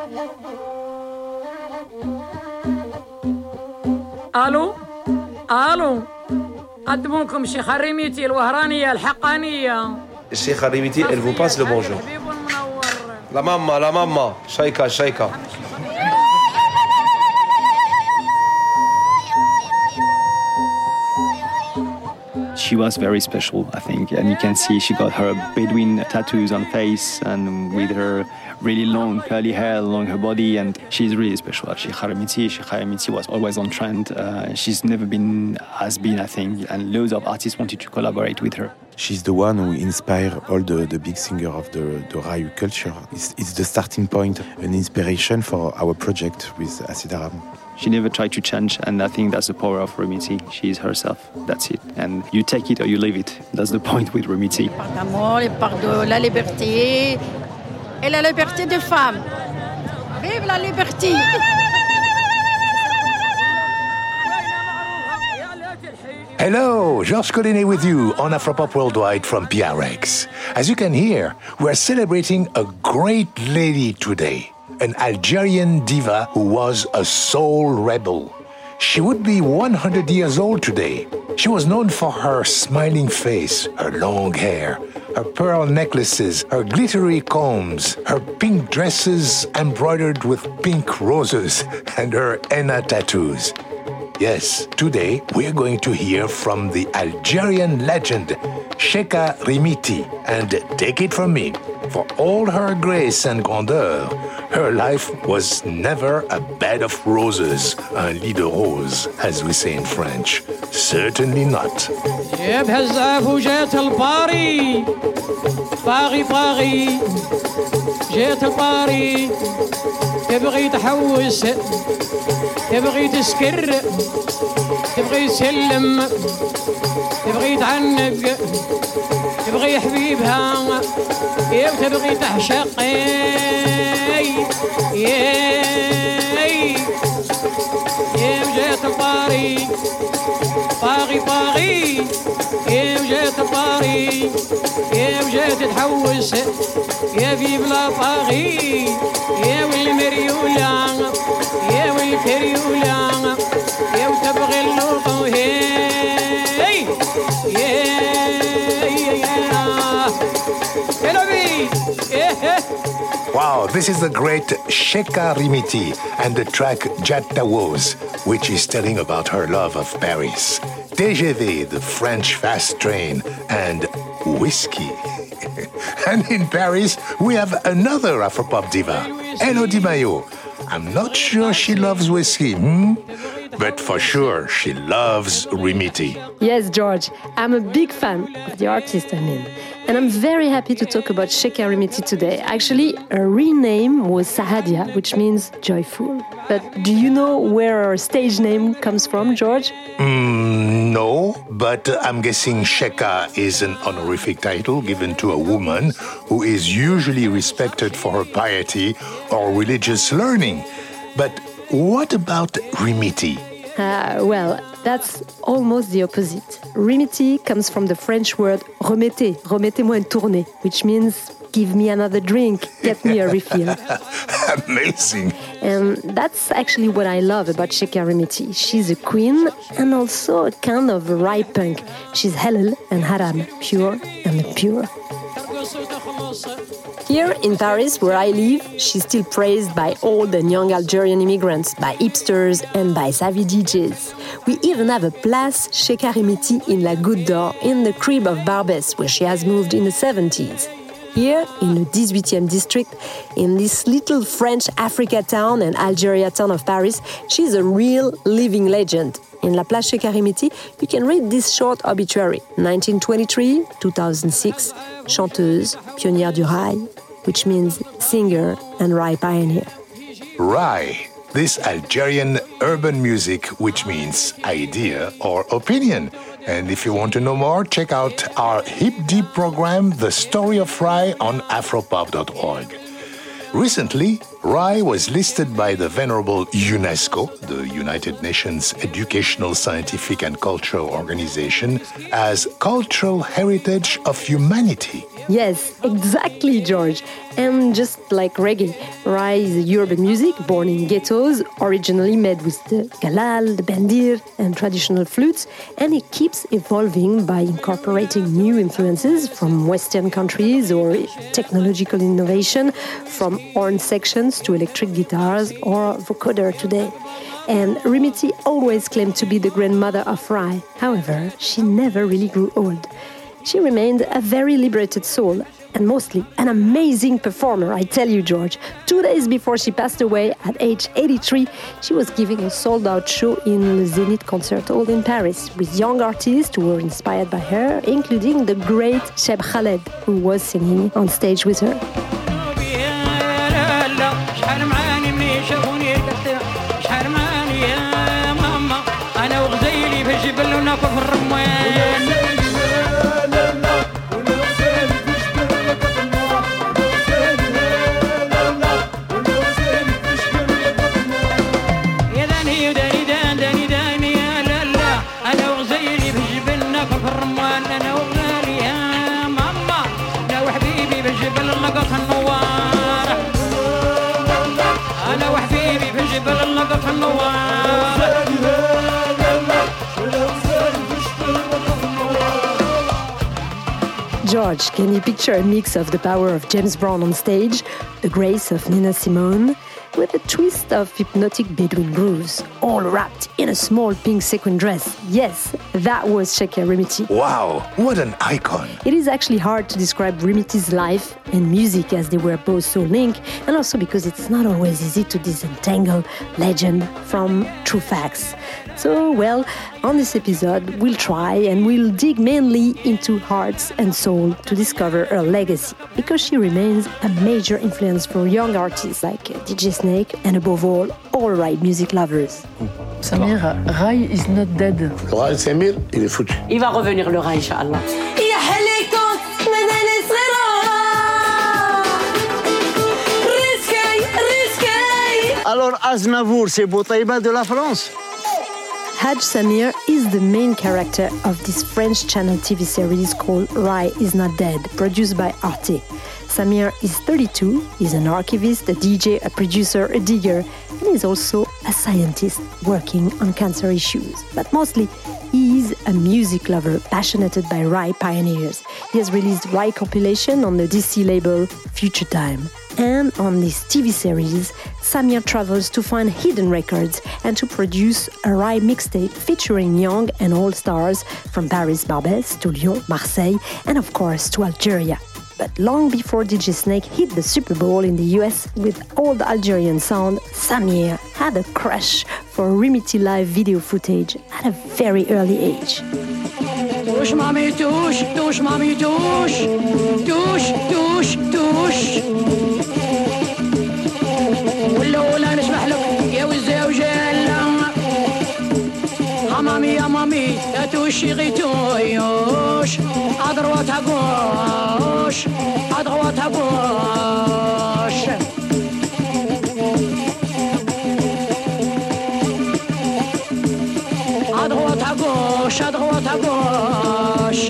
الو الو قدمونكم الشيخة الريميتي الوهرانية الحقانية. الشيخة الريميتي, elle vous passe le bonjour. La mamma, shaika. She was very special, I think, and you can see she got her Bedouin tattoos on face and with her really long curly hair along her body, and she's really special. Sheikha Remiti was always on trend. She's never been, I think, and loads of artists wanted to collaborate with her. She's the one who inspired all the big singers of the Raï culture. It's the starting point, an inspiration for our project with Acid Arab. She never tried to change, and I think that's the power of Remiti. She is herself, that's it. And you take it or you leave it. That's the point with Remiti. Par d'amour, il parle de la liberté et la liberté des femmes. Vive la liberté! Hello, Georges Collinet with you on Afropop Worldwide from PRX. As you can hear, we're celebrating a great lady today, an Algerian diva who was a soul rebel. She would be 100 years old today. She was known for her smiling face, her long hair, her pearl necklaces, her glittery combs, her pink dresses embroidered with pink roses, and her henna tattoos. Yes, today we're going to hear from the Algerian legend, Sheikha Remiti, and take it from me, for all her grace and grandeur, her life was never a bed of roses, un lit de rose, as we say in French. Certainly not. جيبها الزاف وجيت الباري باغي جيت الباري تبغي تحوس تبغي تسكر تبغي تسلم تبغي تعلق تبغي حبيبها وتبغي تعشق وجيت الباري باغي وجيت الباري وجيت تحوس يا في بلا باغي يا والمريولة يا والكريولة يا وتبغي اللوطو Wow, this is the great Sheikha Remiti and the track Jattawos, which is telling about her love of Paris, TGV, the French fast train, and whiskey. And in Paris, we have another Afropop diva, Elodie Mayo. I'm not sure she loves whiskey, but for sure she loves Remiti. Yes, George, I'm a big fan of the artist, and I'm very happy to talk about Sheikha Remiti today. Actually, her real name was Sahadia, which means joyful. But do you know where her stage name comes from, George? No, but I'm guessing Sheikha is an honorific title given to a woman who is usually respected for her piety or religious learning. But what about Remiti? Well, that's almost the opposite. Remiti comes from the French word remettez-moi une tournée, which means give me another drink, get me a refill. Amazing. And that's actually what I love about Sheikha Remiti. She's a queen and also a kind of Rai punk. She's halal and haram, pure and pure. Here in Paris, where I live, she's still praised by old and young Algerian immigrants, by hipsters and by savvy DJs. We even have a place Sheikha Remiti in La Goutte d'Or, in the crib of Barbès, where she has moved in the 70s. Here, in the 18th district, in this little French Africa town and Algeria town of Paris, she's a real living legend. In La Place Sheikha Remiti, you can read this short obituary. 1923, 2006, chanteuse, pionnière du rail, which means singer and rail pioneer. Rai, this Algerian urban music, which means idea or opinion. And if you want to know more, check out our Hip Deep program, The Story of Rai, on afropop.org. Recently, Rai was listed by the venerable UNESCO, the United Nations Educational, Scientific and Cultural Organization, as Cultural Heritage of Humanity. Yes, exactly, George. And just like reggae, Rai is a urban music born in ghettos, originally made with the galal, the bandir, and traditional flutes, and it keeps evolving by incorporating new influences from Western countries or technological innovation, from horn sections to electric guitars or vocoder today. And Rimiti always claimed to be the grandmother of Rai. However, she never really grew old. She remained a very liberated soul, and mostly an amazing performer, I tell you, George. 2 days before she passed away at age 83, she was giving a sold-out show in the Zenith Concert Hall in Paris with young artists who were inspired by her, including the great Cheb Khaled, who was singing on stage with her. George, can you picture a mix of the power of James Brown on stage, the grace of Nina Simone, with a twist of hypnotic Bedouin grooves, all wrapped in a small pink sequin dress? Yes, that was Shekia Rimiti. Wow, what an icon! It is actually hard to describe Rimiti's life and music as they were both so linked, and also because it's not always easy to disentangle legend from true facts. So, well, on this episode, we'll try and we'll dig mainly into hearts and soul to discover her legacy, because she remains a major influence for young artists like DJ Snake and, above all Rai music lovers. Samir, Rai is not dead. Rai Samir, il est foutu. Il va revenir le Rai, Inch'Allah. Alors Aznavour, c'est Boutaïba de la France. Haj Samir is the main character of this French channel TV series called Rai is Not Dead, produced by Arte. Samir is 32, he's an archivist, a DJ, a producer, a digger, and he's also a scientist working on cancer issues. But mostly, he is a music lover passionate by Rai pioneers. He has released Rai compilation on the DC label Future Time. And on this TV series, Samir travels to find hidden records and to produce a Rai mixtape featuring young and old stars from Paris, Barbès to Lyon, Marseille, and of course to Algeria. But long before DJ Snake hit the Super Bowl in the US with old Algerian sound, Samir had a crush for Rimiti live video footage at a very early age. Touche, mommy, touche, touche, mommy, touche, touche, touche, touche. ولا نسمح لك يا والزوجة لا مامي يا مامي يا توشي غي تويوش أدروتها قوش أدروتها قوش أدروتها قوش أدروتها قوش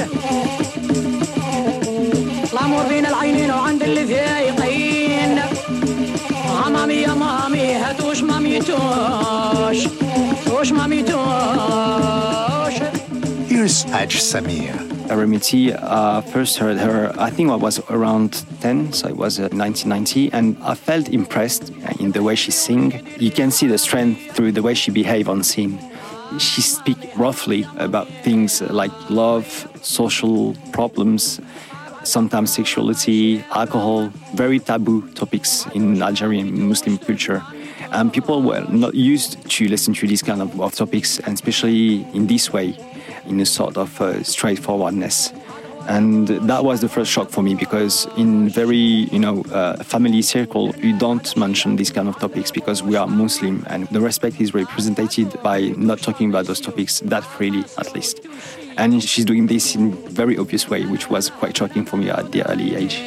الأمور بين العينين وعند اللي ذايقين مامي يا مامي هاتوش مامي توش توش مامي توش. Here's Haj Samir. Rimiti, first heard her, I think I was around 10, so it was 1990, and I felt impressed in the way she sing. You can see the strength through the way she behave on scene. She speak roughly about things like love, social problems, sometimes sexuality, alcohol, very taboo topics in Algerian Muslim culture. And people were not used to listen to these kind of topics, and especially in this way, in a sort of straightforwardness. And that was the first shock for me, because in very, family circle, you don't mention these kind of topics because we are Muslim, and the respect is represented by not talking about those topics that freely, at least. And she's doing this in a very obvious way, which was quite shocking for me at the early age.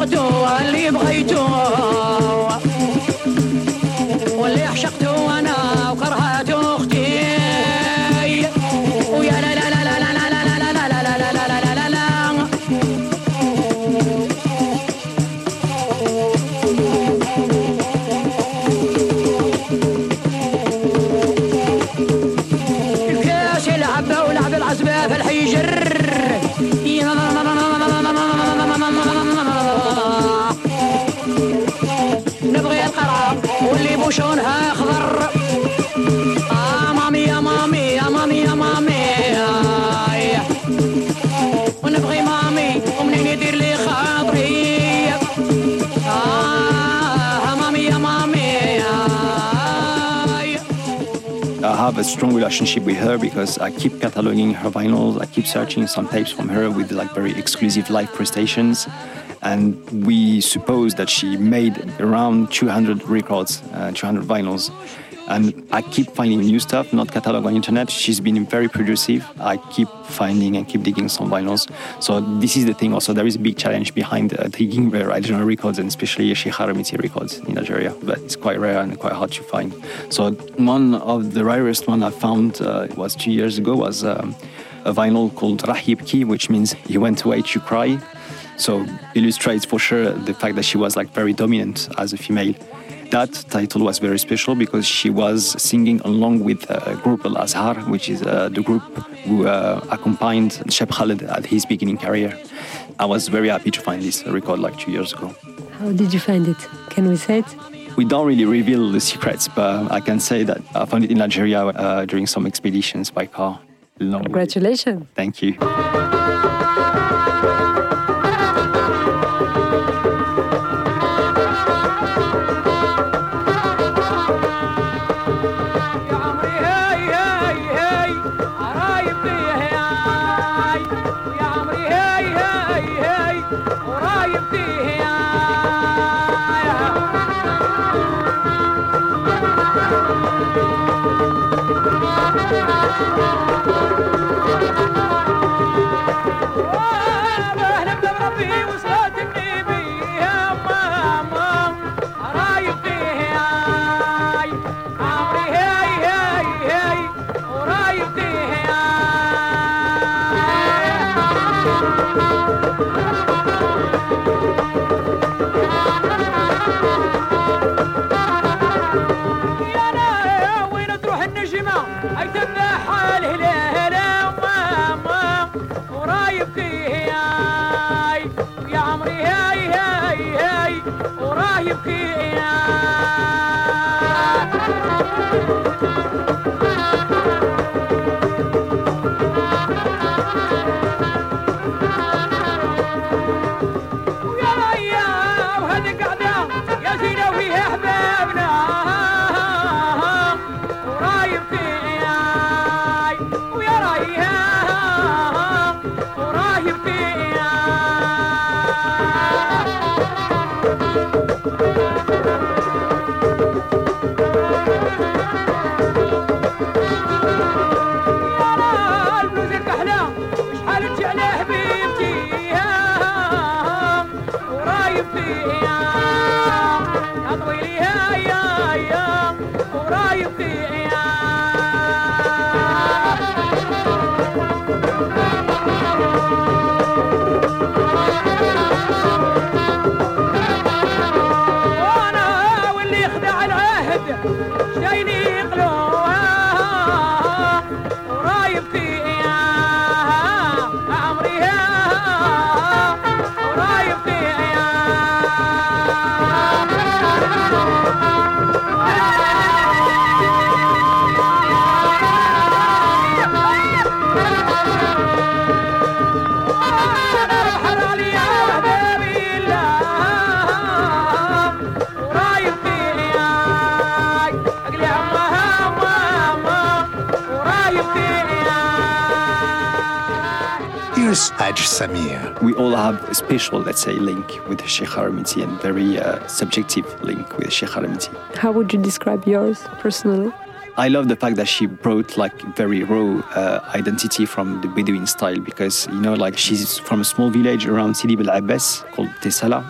عشقته اللي بغيته واللي عشقته انا وكرهته اختي ويا لا لا لا لا لا لا لا لا لا لا لا لا لا لا الكاس العبه ولعب العزبه في الحجر نبغي القرعة واللي بوشونها خضر مامي يا مامي يا مامي يا مامي ونبغي مامي ومنين يدير لي خاطري مامي يا مامي I have a strong relationship with her because I keep cataloging her vinyls, I keep searching some tapes from her with like very exclusive live prestations. And we suppose that she made around 200 records, 200 vinyls. And I keep finding new stuff, not catalog on internet. She's been very producive. I keep finding and keep digging some vinyls. So this is the thing also. There is a big challenge behind digging the original records, and especially Sheikh Haramiti records in Algeria. But it's quite rare and quite hard to find. So one of the rarest one I found was 2 years ago was a vinyl called Rah Yibki, which means he went away to cry. So illustrates for sure the fact that she was like very dominant as a female. That title was very special because she was singing along with a group Al Azhar, which is the group who accompanied Cheb Khaled at his beginning career. I was very happy to find this record like 2 years ago. How did you find it? Can we say it? We don't really reveal the secrets, but I can say that I found it in Algeria during some expeditions by car. Congratulations. Thank you. Here's Haj Samir. We all have a special, let's say, link with Sheikh Haramiti and very subjective link with Sheikh Haramiti. How would you describe yours personally? I love the fact that she brought like very raw identity from the Bedouin style because, you know, like she's from a small village around Sidi Bel Abbas called Tessala.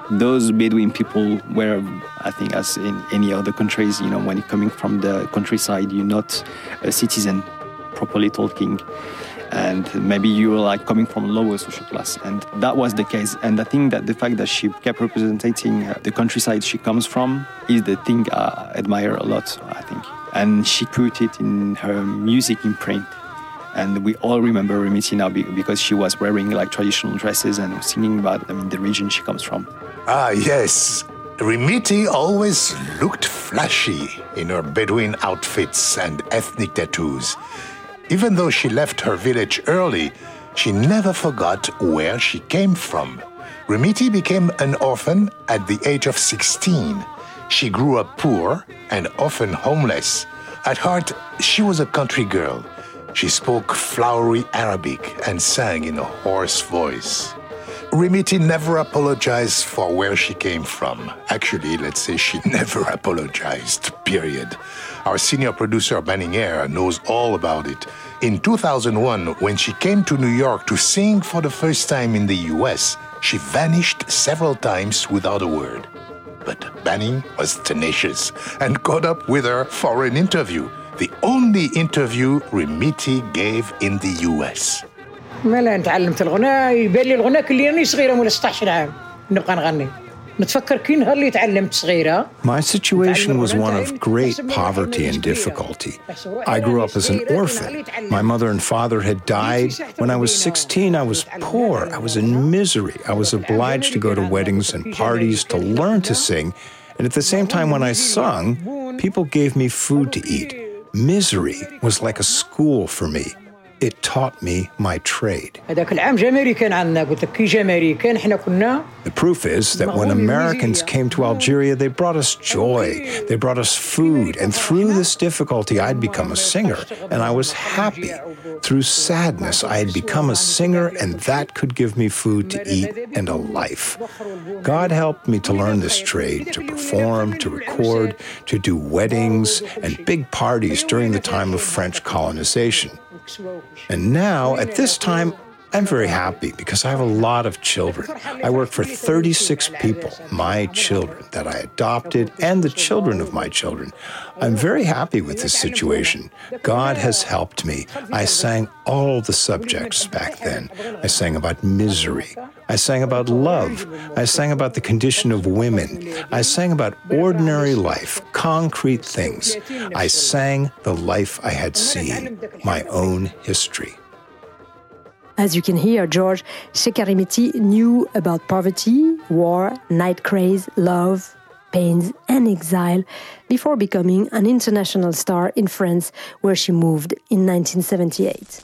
Those Bedouin people were, I think, as in any other countries, when you're coming from the countryside, you're not a citizen, properly talking. And maybe you were like coming from lower social class. And that was the case. And I think that the fact that she kept representing the countryside she comes from is the thing I admire a lot, I think. And she put it in her music imprint. And we all remember Remiti now because she was wearing like traditional dresses and singing about the region she comes from. Ah, yes. Remiti always looked flashy in her Bedouin outfits and ethnic tattoos. Even though she left her village early, she never forgot where she came from. Remiti became an orphan at the age of 16. She grew up poor and often homeless. At heart, she was a country girl. She spoke flowery Arabic and sang in a hoarse voice. Remiti never apologized for where she came from. Actually, let's say she never apologized, period. Our senior producer, Banning Air, knows all about it. In 2001, when she came to New York to sing for the first time in the US, she vanished several times without a word. But Banning was tenacious and caught up with her for an interview. The only interview Remiti gave in the US. مالا تعلمت الغناء يبان لي الغناء كلي أنا صغيرة ولا 16 عام نبقى نغني نتفكر كي نهار اللي تعلمت صغيرة. My situation was one of great poverty and difficulty. I grew up as an orphan. My mother and father had died. When I was 16, I was poor. I was in misery. I was obliged to go to weddings and parties to learn to sing. And at the same time, when I sung, people gave me food to eat. Misery was like a school for me. It taught me my trade. The proof is that when Americans came to Algeria, they brought us joy, they brought us food, and through this difficulty, I'd become a singer, and I was happy. Through sadness, I had become a singer, and that could give me food to eat and a life. God helped me to learn this trade, to perform, to record, to do weddings and big parties during the time of French colonization. And now, at this time, I'm very happy because I have a lot of children. I work for 36 people, my children, that I adopted and the children of my children. I'm very happy with this situation. God has helped me. I sang all the subjects back then. I sang about misery. I sang about love. I sang about the condition of women. I sang about ordinary life, concrete things. I sang the life I had seen, my own history. As you can hear, George, Sheikha Remiti knew about poverty, war, night craze, love, pains, and exile before becoming an international star in France, where she moved in 1978.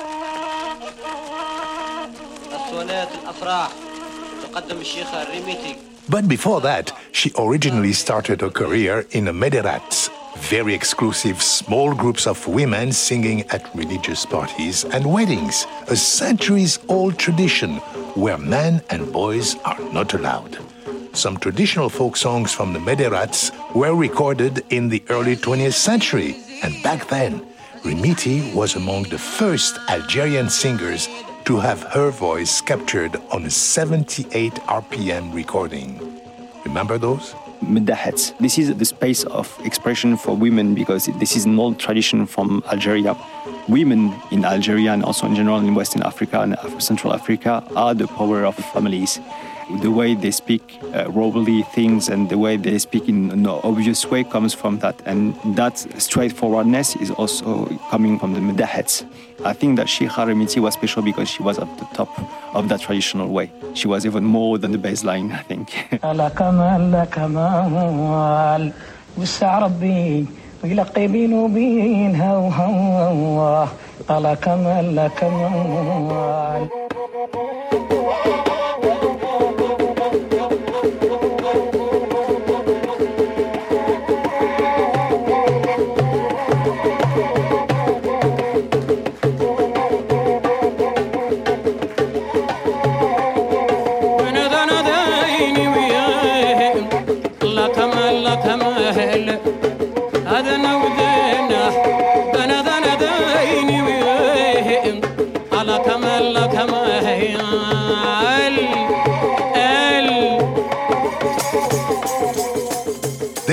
But before that, she originally started her career in the Mederats, very exclusive small groups of women singing at religious parties and weddings, a centuries-old tradition where men and boys are not allowed. Some traditional folk songs from the Mederats were recorded in the early 20th century, and back then, Remiti was among the first Algerian singers to have her voice captured on a 78 RPM recording. Remember those? Medahets. This is the space of expression for women because this is an old tradition from Algeria. Women in Algeria and also in general in Western Africa and Central Africa are the power of families. The way they speak robely things and the way they speak in an obvious way comes from that. And that straightforwardness is also coming from the Medahets. I think that Sheikha Remiti was special because she was at the top of that traditional way. She was even more than the baseline, I think. Come on.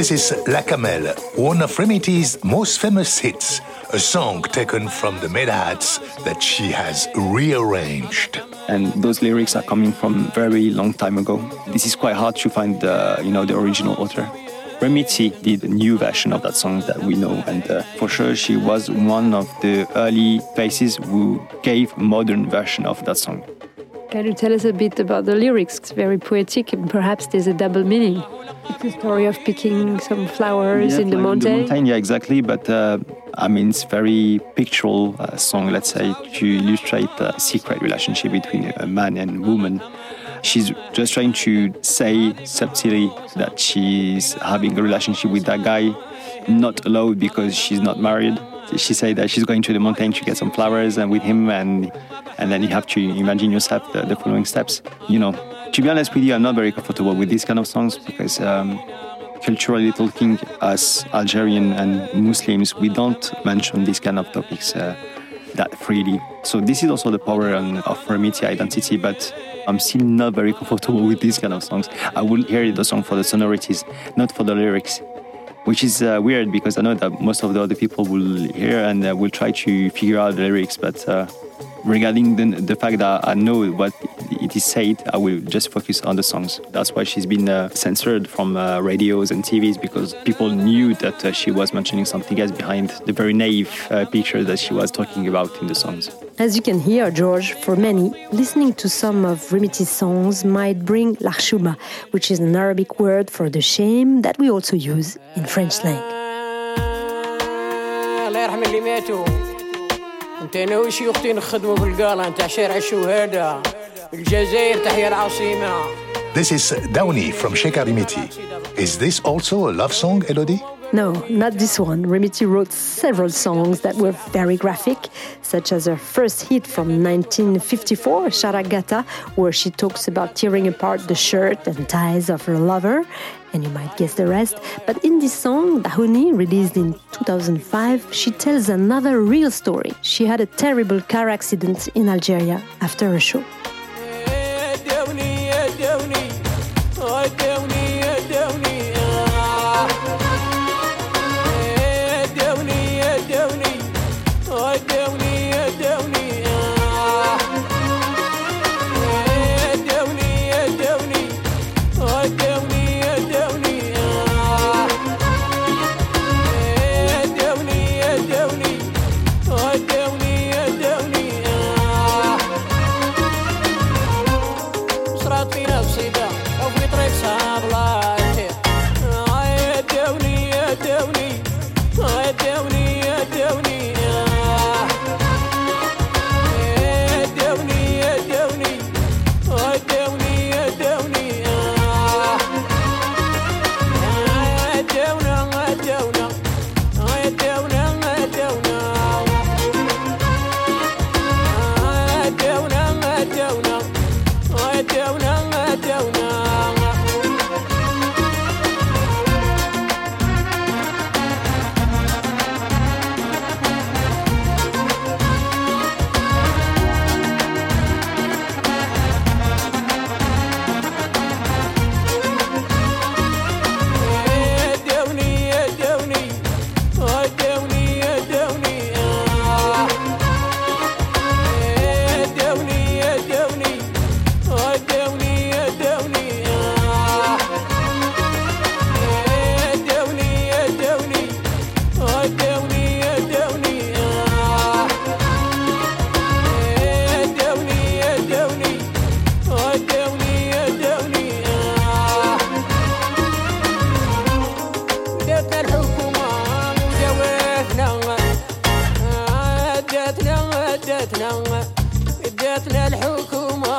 This is La Camelle, one of Remiti's most famous hits, a song taken from the Mad Hats that she has rearranged. And those lyrics are coming from very long time ago. This is quite hard to find the original author. Remiti did a new version of that song that we know, and for sure she was one of the early faces who gave a modern version of that song. Can you tell us a bit about the lyrics? It's very poetic and perhaps there's a double meaning. It's a story of picking some flowers in the mountain. Yeah, exactly, but it's very pictorial song, let's say, to illustrate a secret relationship between a man and a woman. She's just trying to say subtly that she's having a relationship with that guy, not allowed because she's not married. She said that she's going to the mountain to get some flowers and with him, and then you have to imagine yourself the following steps. To be honest with you, I'm not very comfortable with these kind of songs because culturally talking, as Algerian and Muslims, we don't mention these kind of topics that freely. So this is also the power of Remiti identity, but I'm still not very comfortable with these kind of songs. I will hear the song for the sonorities, not for the lyrics, which is weird because I know that most of the other people will hear and will try to figure out the lyrics, but regarding the fact that I know what it is said, I will just focus on the songs. That's why she's been censored from radios and TVs, because people knew that she was mentioning something else behind the very naive picture that she was talking about in the songs. As you can hear, George, for many, listening to some of Remiti's songs might bring l'archouma, which is an Arabic word for the shame that we also use in French slang. انت انا وشيوختي نخدموا بالقاله نتاع شارع الشهداء الجزائر تحيا العاصمه. This is Downy from Sheikh Remiti. Is this also a love song, Elodie? No, not this one. Remiti wrote several songs that were very graphic, such as her first hit from 1954, Sharagata, where she talks about tearing apart the shirt and ties of her lover, and you might guess the rest. But in this song, Dahoni, released in 2005, she tells another real story. She had a terrible car accident in Algeria after a show. ادتنا الحكومة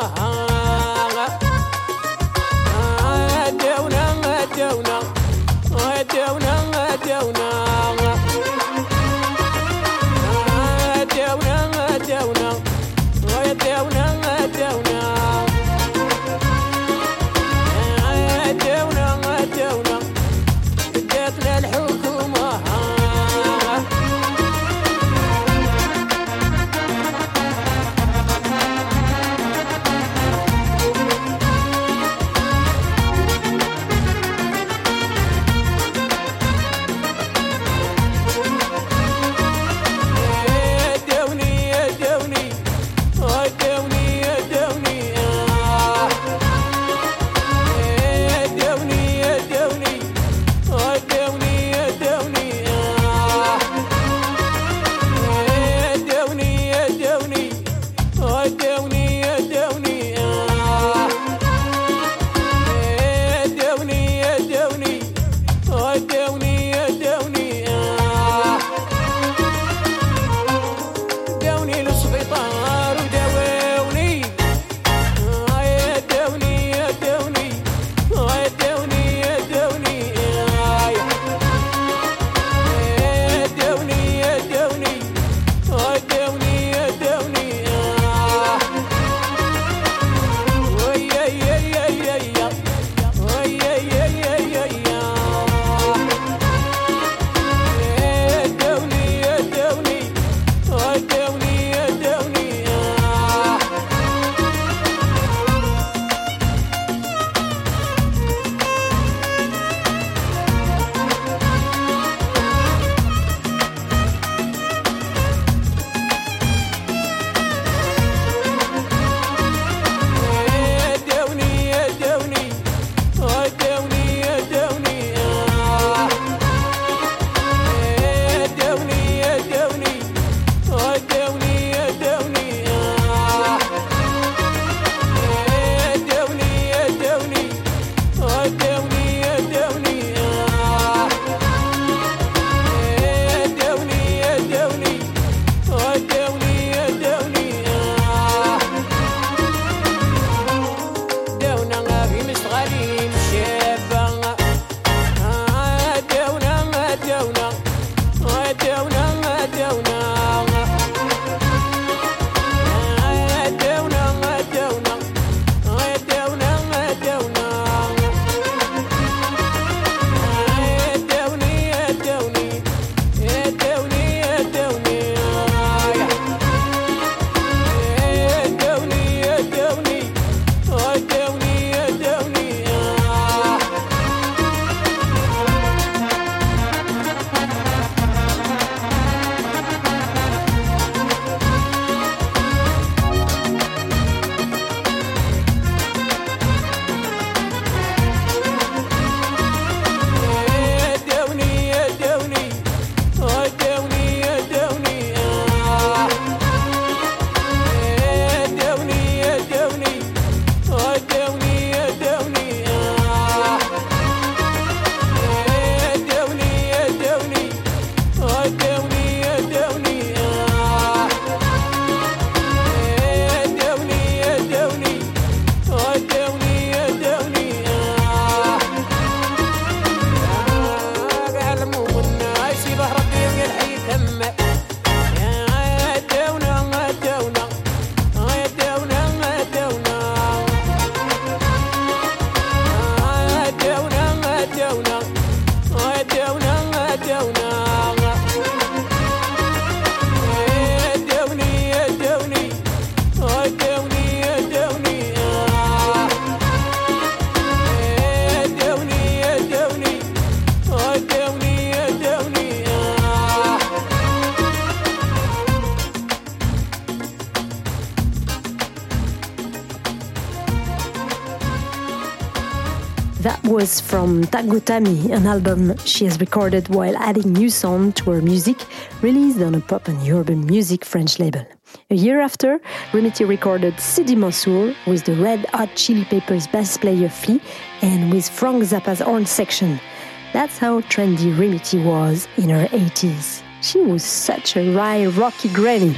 That was from Tagutami, an album she has recorded while adding new sound to her music, released on a pop and urban music French label. A year after, Remiti recorded Sidi Mansour with the Red Hot Chili Peppers bass player Flea and with Frank Zappa's horn section. That's how trendy Remiti was in her 80s. She was such a wry, rocky granny.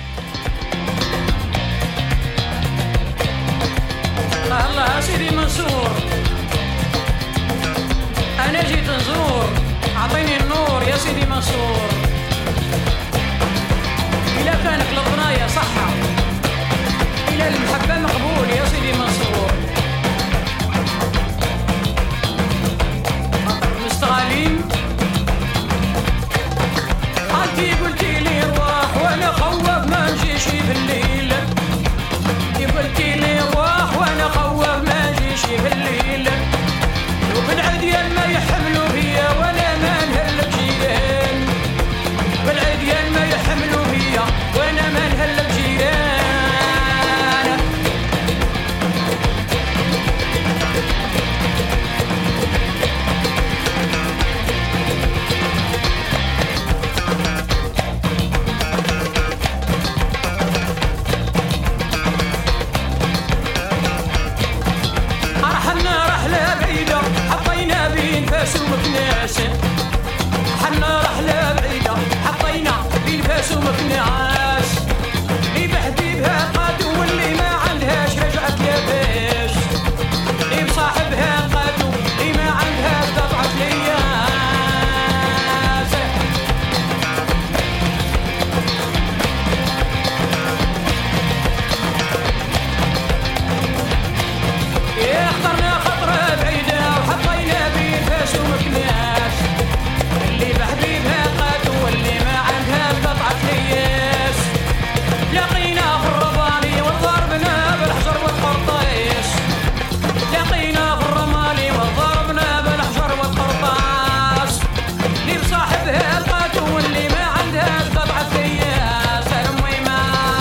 الله سيدي منصور أنا جيت نزور أعطيني النور يا سيدي منصور إلا كانك للبناية صحة إلا المحبة مقبول يا سيدي منصور مستغالين عالتي قلتي لي روح وأنا خوف ما نجيش بالليل قلتي لي روح وأنا خوف ما نجيش بالليل وبالعديان ما يحملوا فيا ولا ما نهلك جيران بالعديان ما يحملوا فيا وانا ما نهلك جيران رحلنا رحلة بعيدة حطينا بين فاس ومكناس حنا رحلة بعيدة حطينا بين فاس ومكناس اللي بحبيبها قادو واللي ما عندهاش رجعت لاباس اللي بصاحبها قادو اللي ما عندهاش قطعت لياس اخترنا خطرة بعيدة وحطينا بين فاس ومكناس اللي بحبيبها قادو واللي ما عندها قطعة لياس لقينا في الرمالي وضربنا بالحجر والقرطاس لقينا في الرمالي وضربنا بالحجر والقرطاس اللي بصاحبها قادو واللي ما عندها قطعة لياس المي ما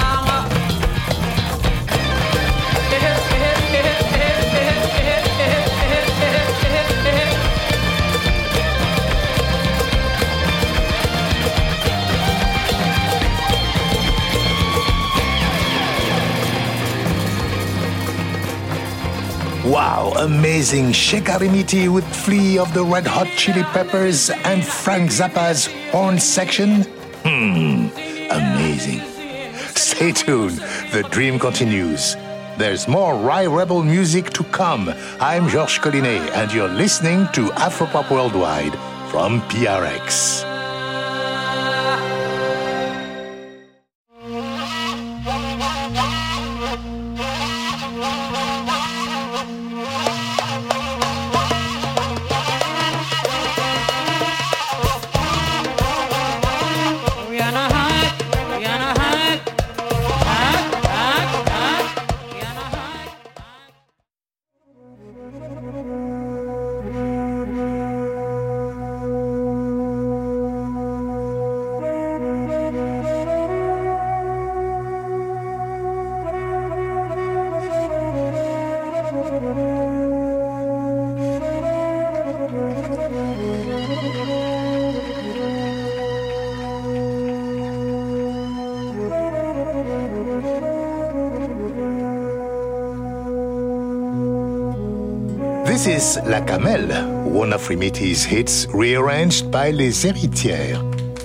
Wow, amazing. Sheikha Remiti with Flea of the Red Hot Chili Peppers and Frank Zappa's horn section. Amazing. Stay tuned. The dream continues. There's more Rai Rebel music to come. I'm Georges Collinet, and you're listening to Afropop Worldwide from PRX. This is La Camelle, one of Remiti's hits rearranged by Les Héritières.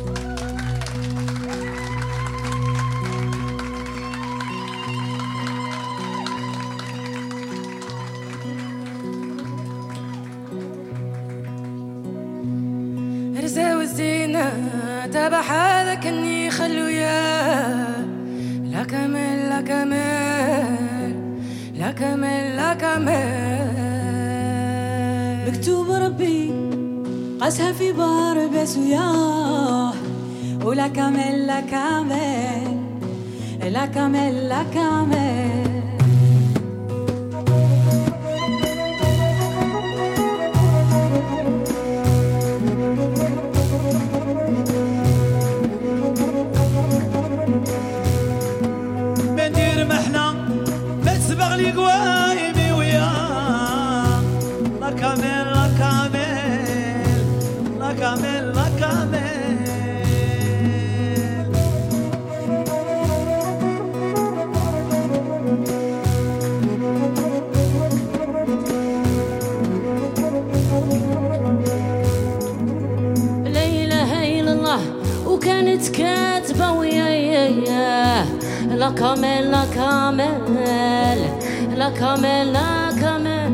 رزاو الزينة تبع هذا كني خلويا لا كمل لا كمل لا كمل لا كمل مكتوب ربي قاسها في بار بس وياه ولا كمل لا كمل لا كمل لا كمل بندير محنة بس بغلي قوايمي وياه لا كامل كاتبة ويايا لا كامل لا كامل لا كامل لا كامل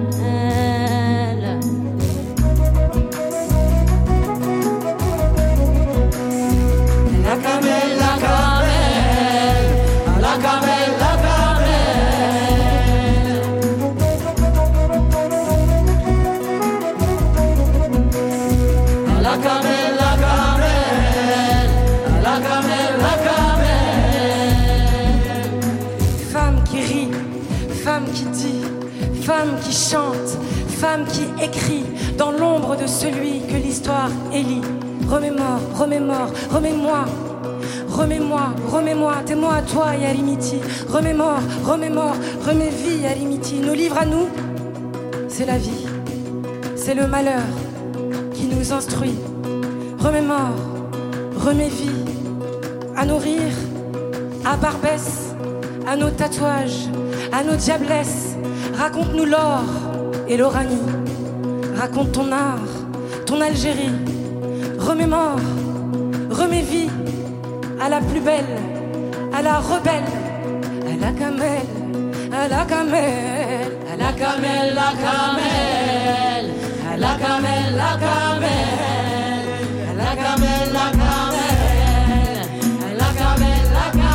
لا كامل لا كامل لا كامل لا femme qui chante, femme qui écrit dans l'ombre de celui que l'histoire élit. Remémore, remémore, remets-moi, remets-moi, remets-moi, t'es moi, toi, Yarimiti. Remémore, remémore, remets-vie, Yarimiti. Nos livres à nous, c'est la vie, c'est le malheur qui nous instruit. Remémore, remets-vie, à nos rires, à Barbès, à nos tatouages, à nos diablesses. Raconte-nous l'or et l'oranie. Raconte ton art, ton Algérie. Remémore, remets vie à la plus belle, à la rebelle, à la camelle, à la camelle, à la camelle, la camelle, à la camelle, la camelle, à la camelle, la camelle, à la camelle, la camelle.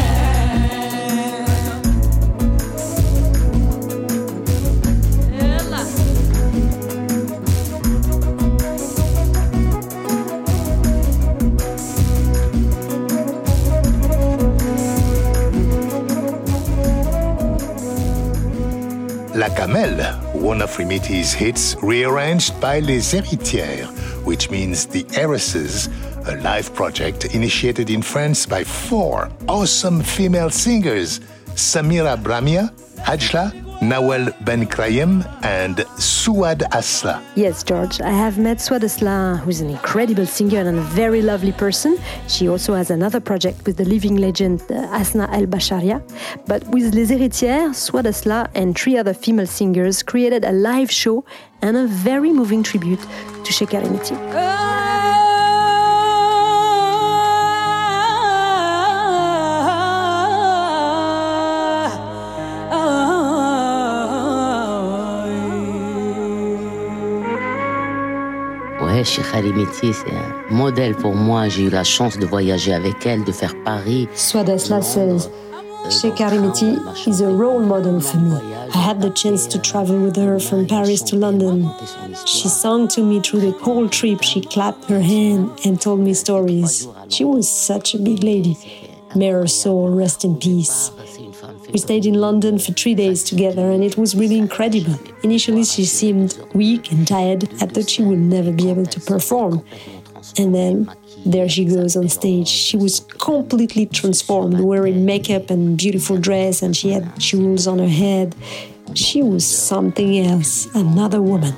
La Camelle, one of Rimiti's hits, rearranged by Les Héritières, which means the heiresses, a live project initiated in France by 4 awesome female singers, Samira Bramia, Ajla, Nawel Benkrayem, and Souad Asla. Yes, George, I have met Souad Asla, who's an incredible singer and a very lovely person. She also has another project with the living legend Asna El Basharia. But with Les Héritières, Souad Asla and 3 other female singers created a live show and a very moving tribute to Sheikh Karimiti. Sheikh Karimiti, c'est un modèle pour moi. J'ai eu la chance de voyager avec elle, de faire Paris. Souad Asla says, Sheikh Karimiti is a role model for me. I had the chance to travel with her from Paris to London. She sang to me through the whole trip. She clapped her hand and told me stories. She was such a big lady. May her soul rest in peace. We stayed in London for 3 days together and it was really incredible. Initially she seemed weak and tired. I thought she would never be able to perform. And then there she goes on stage. She was completely transformed, wearing makeup and beautiful dress, and she had jewels on her head. She was something else, another woman.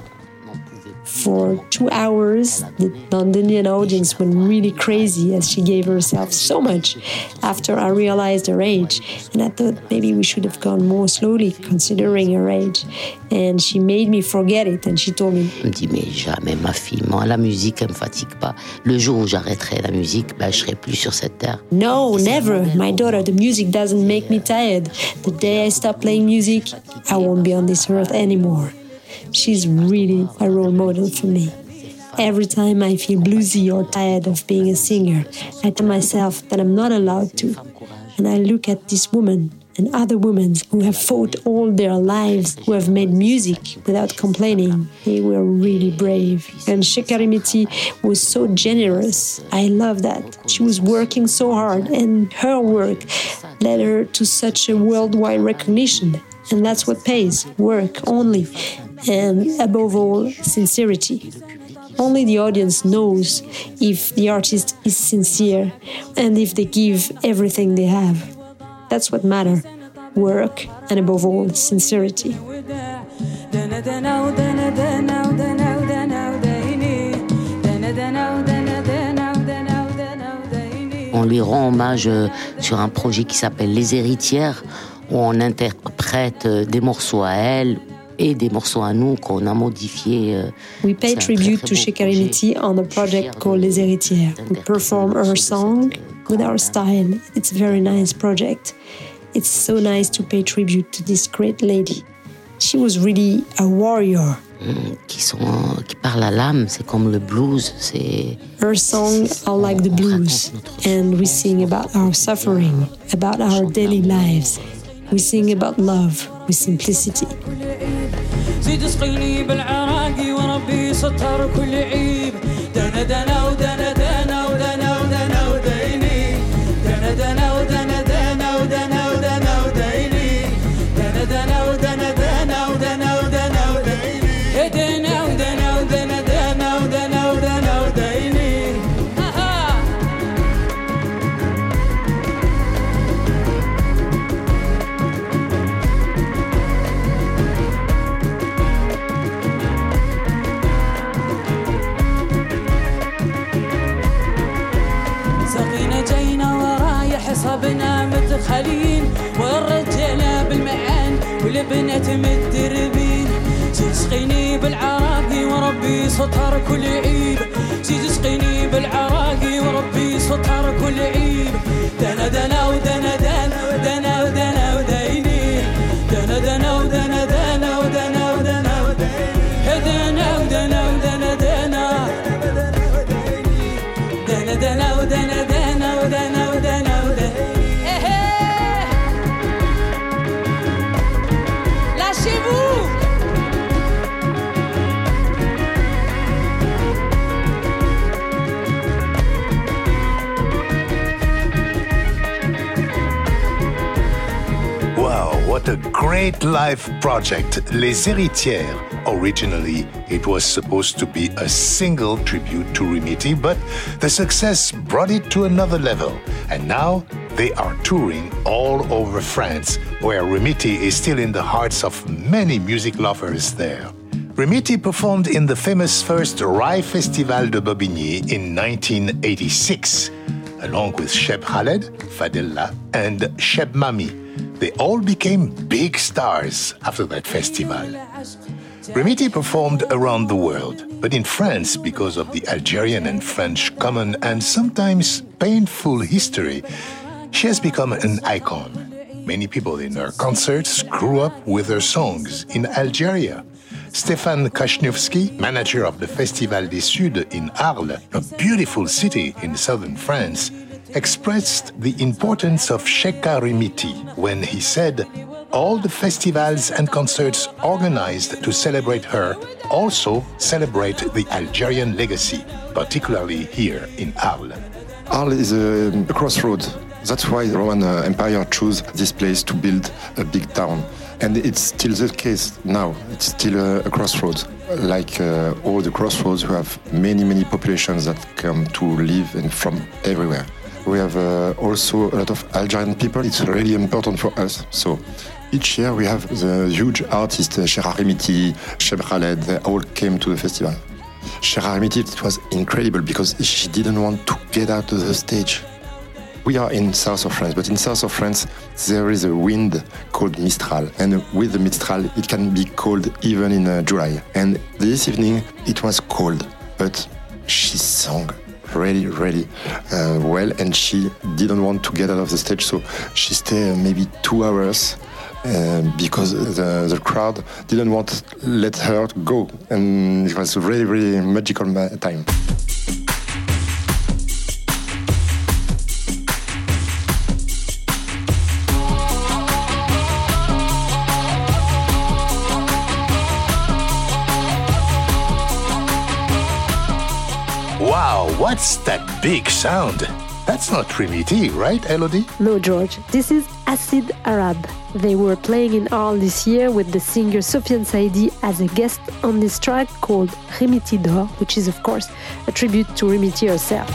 For 2 hours, the Londonian audience went really crazy as she gave herself so much. After I realized her age, and I thought maybe we should have gone more slowly considering her age. And she made me forget it, and she told me, Elle me dit, mais jamais ma fille, moi la musique elle me fatigue pas. Le jour où j'arrêterai la musique, ben, je serai plus sur cette terre. No, never. My daughter, the music doesn't make me tired. The day I stop playing music, I won't be on this earth anymore. She's really a role model for me. Every time I feel bluesy or tired of being a singer, I tell myself that I'm not allowed to. And I look at this woman and other women who have fought all their lives, who have made music without complaining. They were really brave. And Sheikh Karimiti was so generous. I love that. She was working so hard, and her work led her to such a worldwide recognition. And that's what pays, work only. And above all, sincerity. Only the audience knows if the artist is sincere and if they give everything they have. That's what matters. Work and above all, sincerity. On lui rend hommage sur un projet qui s'appelle Les Héritières, où on interprète des morceaux à elle et des morceaux à nous qu'on a modifiés. We pay tribute to Sheikh Karimiti on a project called Les Héritières. We perform her song with our style. It's a very nice project. It's so nice to pay tribute to this great lady. She was really a warrior. Qui parlent à l'âme, c'est comme le blues. Her songs are like the blues, and we sing about our suffering, about our daily lives. We sing about love with simplicity. زيد سقيني بالعراقي وربي ستر كل عيب دنا دنا ودنا دنا ودنا ودنا وديني دنا دنا ودنا دنا ودنا ودنا وديني دنا دنا ودنا دنا ودنا ودنا وديني دنا ودنا ودنا دنا ودنا ودنا وديني صابنا متخلين والرجالة بالمعان والبنات متدربين زيد سقيني بالعراقي وربي سطر كل عيب زيد سقيني بالعراقي وربي سطر كل عيب دنا دنا ودنا دنا ودنا ودنا وديني دنا دنا ودنا دنا ودنا ودنا وديني دنا ودنا ودنا دنا دنا دنا ودنا دنا ودنا ودنا What a great live project, Les Héritières. Originally, it was supposed to be a single tribute to Rimiti, but the success brought it to another level. And now they are touring all over France, where Rimiti is still in the hearts of many music lovers there. Rimiti performed in the famous first Rai Festival de Bobigny in 1986, along with Cheb Khaled, Fadella, and Cheb Mami. They all became big stars after that festival. Rimiti performed around the world, but in France, because of the Algerian and French common and sometimes painful history, she has become an icon. Many people in her concerts grew up with her songs in Algeria. Stéphane Kachniowski, manager of the Festival des Suds in Arles, a beautiful city in southern France, expressed the importance of Cheka Rimiti when he said, all the festivals and concerts organized to celebrate her also celebrate the Algerian legacy, particularly here in Arles. Arles is a crossroad. That's why the Roman Empire chose this place to build a big town. And it's still the case now. It's still a crossroads. Like all the crossroads, we have many populations that come to live and from everywhere. We have also a lot of Algerian people. It's really important for us. So each year we have the huge artists, Cheka Rimiti, Cheb Khaled, they all came to the festival. Cheka Rimiti, it was incredible because she didn't want to get out of the stage. We are in south of France, but in south of France there is a wind called Mistral. And with the Mistral it can be cold even in July. And this evening it was cold, but she sang really well, and she didn't want to get out of the stage, so she stayed maybe 2 hours because the crowd didn't want to let her go, and it was a really magical time. Wow, what's that big sound? That's not Rimiti, right, Elodie? No, George. This is Acid Arab. They were playing in Arles this year with the singer Sofiane Saidi as a guest on this track called Rimiti d'Or, which is, of course, a tribute to Rimiti herself.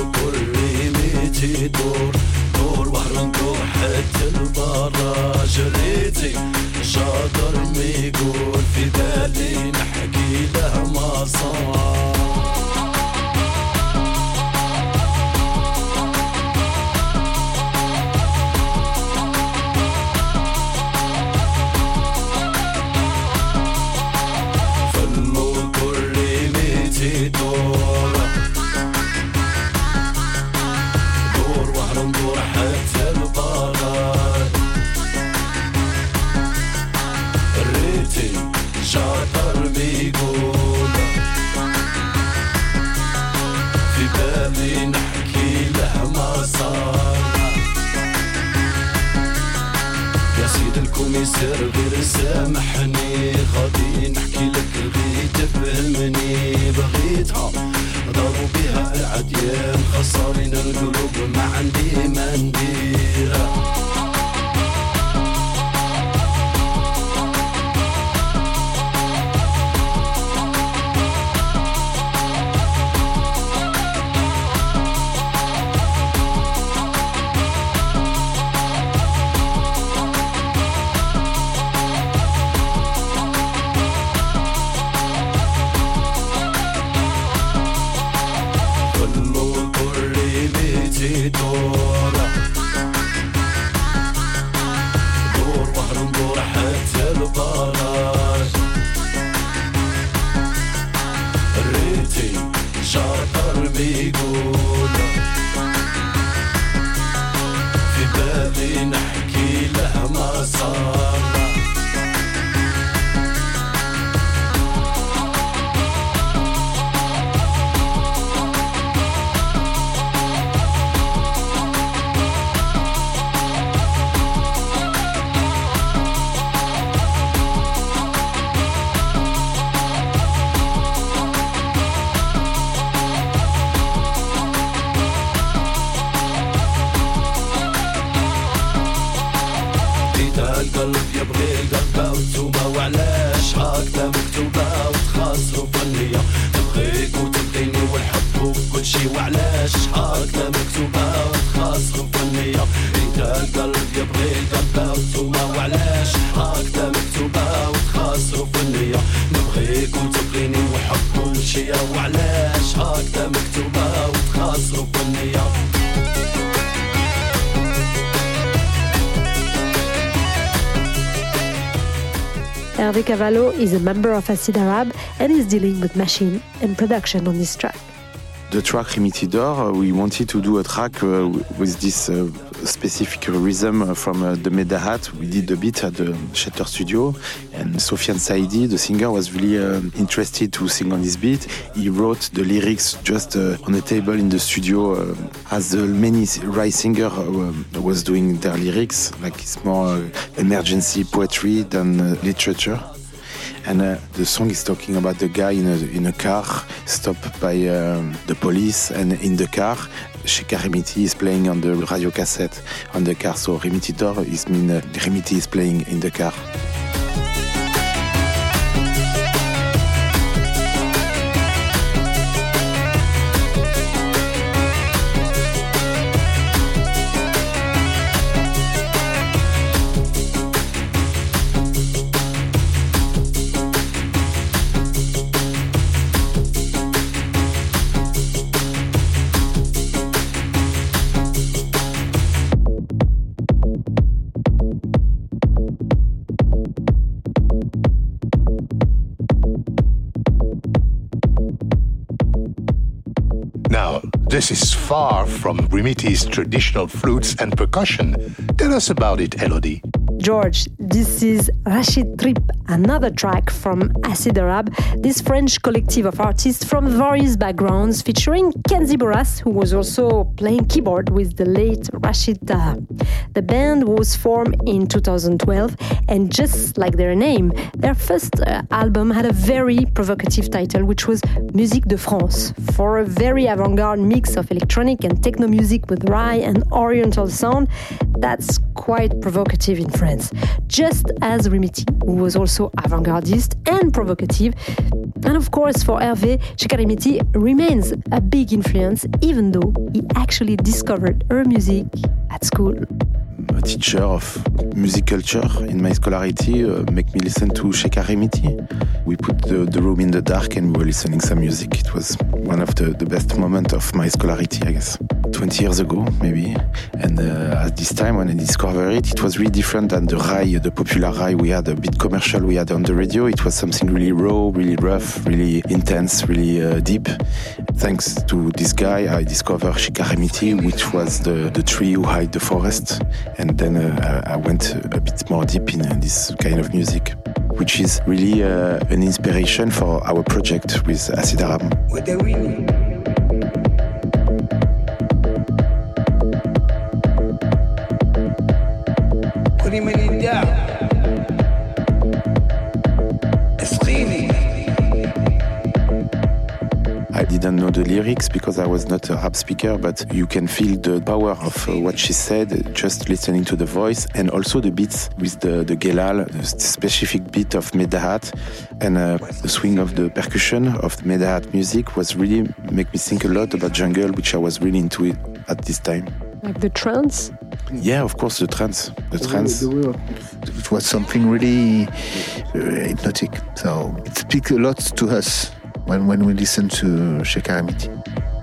دور وحرنكور حتى البراج ريتي شاطر ميقول في بالي نحكي له ما صار يصير غير سامحني غادي نحكي لك بغيت تفهمني بغيتها ضربوا بها العديان خسرين القلوب ما عندي ما نديرها Hervé Cavallo is a member of Acid Arab and is dealing with machine and production on this track. The track Remitidor, we wanted to do a track with this specific rhythm from the Medahat. We did a beat at the Shatter Studio, and Sofiane Saidi, the singer, was really interested to sing on this beat. He wrote the lyrics just on the table in the studio, as the many Rai singer was doing their lyrics. Like it's more emergency poetry than literature. And the song is talking about the guy in a car stopped by the police, and in the car, Cheka Remiti is playing on the radio cassette on the car. So Remitidor is mean Remiti is playing in the car. This is far from Remiti's traditional flutes and percussion. Tell us about it, Elodie. George, this is Rachid Trip, another track from Acid Arab, this French collective of artists from various backgrounds, featuring Kenzi Boras, who was also playing keyboard with the late Rachid Taha. The band was formed in 2012, and just like their name, their first album had a very provocative title, which was Musique de France, for a very avant-garde mix of electronic and techno music with Rai and Oriental sound. That's quite provocative in France. Just as Remiti, who was also avant-gardist and provocative. And of course, for Hervé, Cheka Remiti remains a big influence, even though he actually discovered her music at school. a teacher of music culture in my scholarity make me listen to Sheikha Remiti. We put the room in the dark and we were listening some music. It was one of the best moments of my scholarity, I guess. 20 years ago, maybe. And at this time, when I discovered it, it was really different than the Rai, the popular Rai we had, a bit commercial we had on the radio. It was something really raw, really rough, really intense, really deep. Thanks to this guy, I discovered Sheikha Remiti, which was the tree who hide the forest. And then I went a bit more deep in this kind of music, which is really an inspiration for our project with Acid Arab. I didn't know the lyrics because I was not a rap speaker, but you can feel the power of what she said just listening to the voice, and also the beats with the gelal, the specific beat of Medahat, and the swing of the percussion of Medahat music was really make me think a lot about jungle, which I was really into it at this time. Like the trance? Yeah, of course, the trance. It was something really hypnotic. So it speaks a lot to us when we listen to Sheikha Remiti.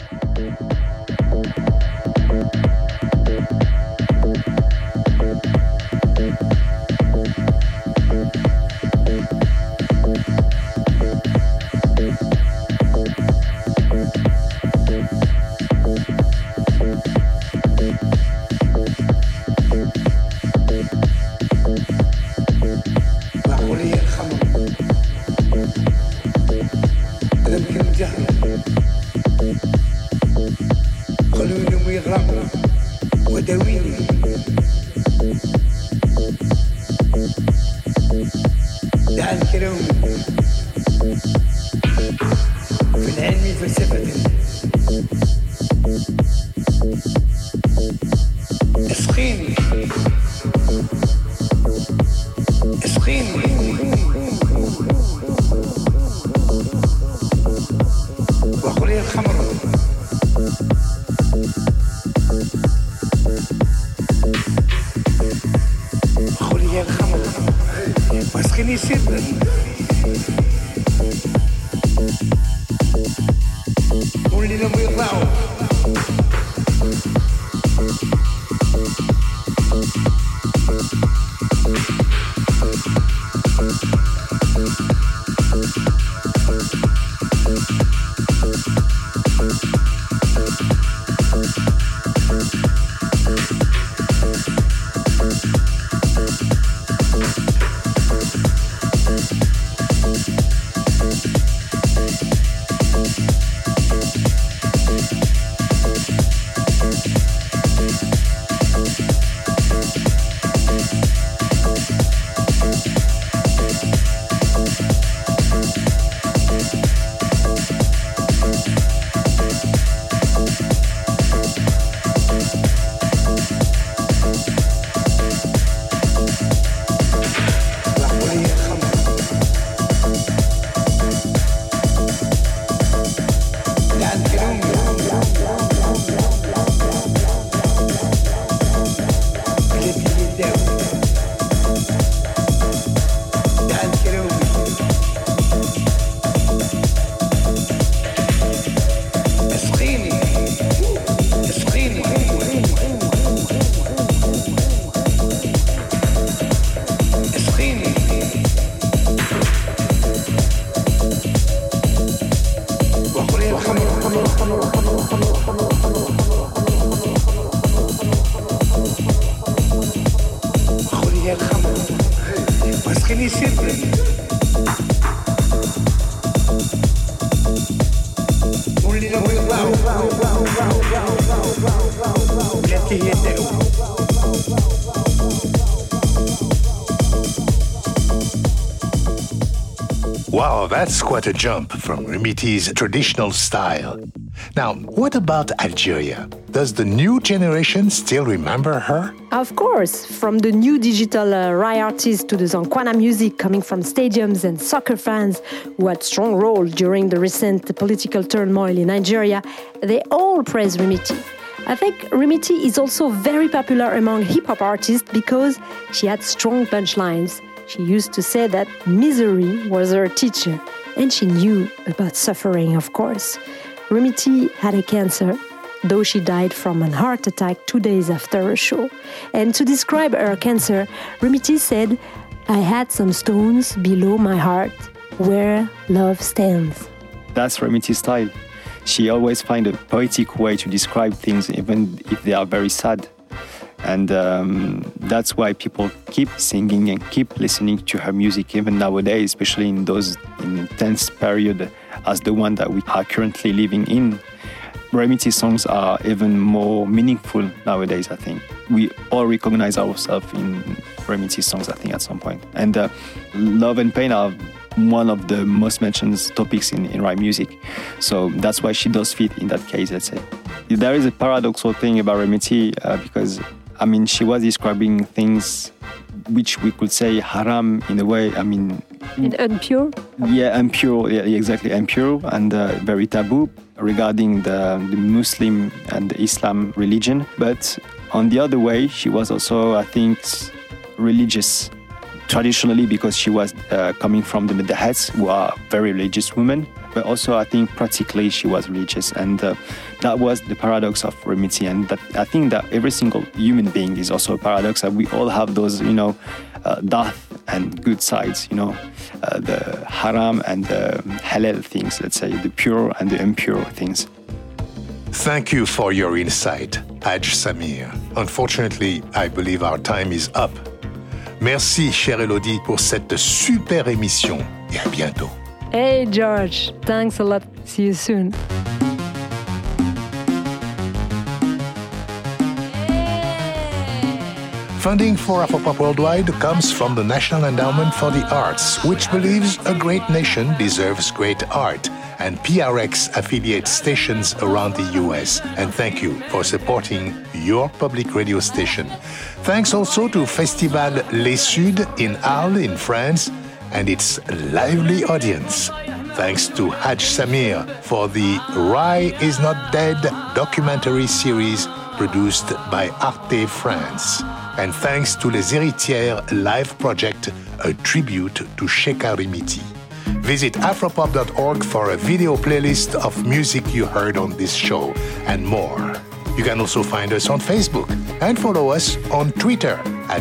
Wow, that's quite a jump from Remiti's traditional style. Now, what about Algeria? Does the new generation still remember her? Of course, from the new digital Rai artists to the Zankwana music coming from stadiums and soccer fans who had strong role during the recent political turmoil in Nigeria, they all praise Remiti. I think Remiti is also very popular among hip-hop artists because she had strong punchlines. She used to say that misery was her teacher, and she knew about suffering, of course. Remiti had a cancer, though she died from a heart attack 2 days after a show. And to describe her cancer, Remiti said, "I had some stones below my heart, where love stands." That's Remiti's style. She always finds a poetic way to describe things, even if they are very sad. And that's why people keep singing and keep listening to her music, even nowadays, especially in those intense periods as the one that we are currently living in. Remiti's songs are even more meaningful nowadays, I think. We all recognize ourselves in Remiti's songs, I think, at some point. And love and pain are one of the most mentioned topics in rap music. So that's why she does fit in that case, let's say. There is a paradoxical thing about Remiti because, I mean, she was describing things which we could say haram in a way, I mean... And impure? Yeah, impure, yeah, exactly, impure and very taboo regarding the Muslim and the Islam religion. But on the other way, she was also, I think, religious. Traditionally, because she was coming from the Medahats, who are very religious women, but also I think practically she was religious, and that was the paradox of Remiti. And that I think that every single human being is also a paradox, that we all have those, dark and good sides, the haram and the halal things, let's say, the pure and the impure things. Thank you for your insight, Haj Samir. Unfortunately, I believe our time is up. Merci, chère Elodie, pour cette super émission et à bientôt. Hey, George. Thanks a lot. See you soon. Funding for Afropop Worldwide comes from the National Endowment for the Arts, which believes a great nation deserves great art, and PRX affiliate stations around the US. And thank you for supporting your public radio station. Thanks also to Festival Les Suds in Arles in France and its lively audience. Thanks to Haj Samir for the Rai is Not Dead documentary series produced by Arte France. And thanks to Les Héritières Live Project, a tribute to Cheka Remiti. Visit afropop.org for a video playlist of music you heard on this show and more. You can also find us on Facebook and follow us on Twitter at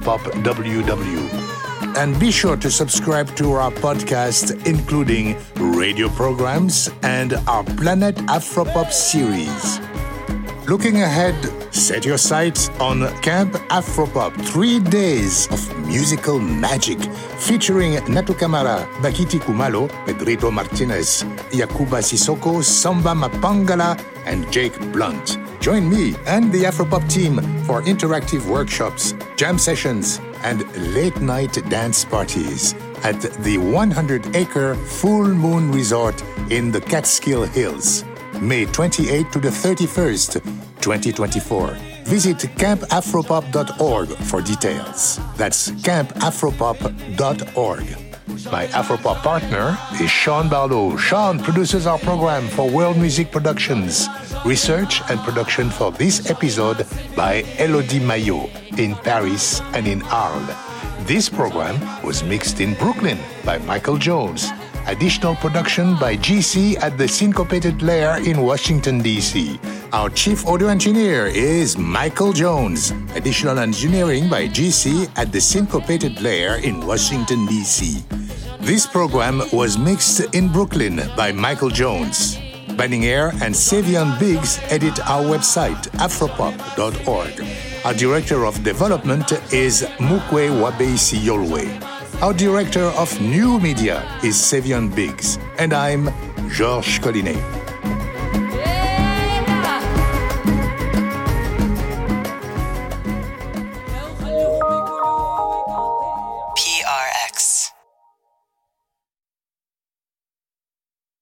AfropopWW. And be sure to subscribe to our podcast, including radio programs and our Planet Afropop series. Looking ahead, set your sights on Camp Afropop, 3 days of musical magic featuring Natu Kamara, Bakiti Kumalo, Pedrito Martinez, Yakuba Sissoko, Samba Mapangala, and Jake Blunt. Join me and the Afropop team for interactive workshops, jam sessions, and late-night dance parties at the 100-acre Full Moon Resort in the Catskill Hills, May 28 to the 31st, 2024. Visit campafropop.org for details. That's campafropop.org. My Afropop partner is Sean Barlow. Sean produces our program for World Music Productions. Research and production for this episode by Elodie Maillot in Paris and in Arles. This program was mixed in Brooklyn by Michael Jones. Additional production by GC at the Syncopated Lair in Washington, D.C. Our chief audio engineer is Michael Jones. Additional engineering by GC at the Syncopated Lair in Washington, D.C. This program was mixed in Brooklyn by Michael Jones. Banning Air and Savion Biggs edit our website, afropop.org. Our director of development is Mukwe Wabeisi Yolwe. Our director of new media is Savion Biggs. And I'm Georges Collinet.